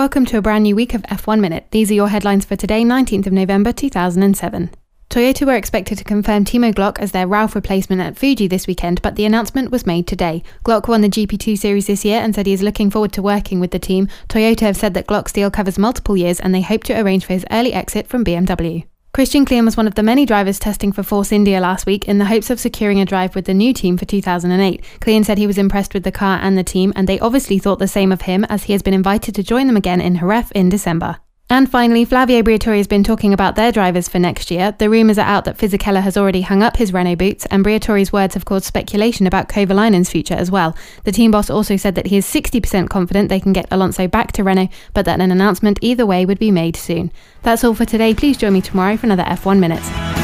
Welcome to a brand new week of F1 Minute. These are your headlines for today, 19th of November 2007. Toyota were expected to confirm Timo Glock as their Ralph replacement at Fuji this weekend, but the announcement was made today. Glock won the GP2 series this year and said he is looking forward to working with the team. Toyota have said that Glock's deal covers multiple years and they hope to arrange for his early exit from BMW. Christian Klien was one of the many drivers testing for Force India last week in the hopes of securing a drive with the new team for 2008. Klien said he was impressed with the car and the team, and they obviously thought the same of him as he has been invited to join them again in Jerez in December. And finally, Flavio Briatore has been talking about their drivers for next year. The rumours are out that Fisichella has already hung up his Renault boots, and Briatore's words have caused speculation about Kovalainen's future as well. The team boss also said that he is 60% confident they can get Alonso back to Renault, but that an announcement either way would be made soon. That's all for today. Please join me tomorrow for another F1 Minute.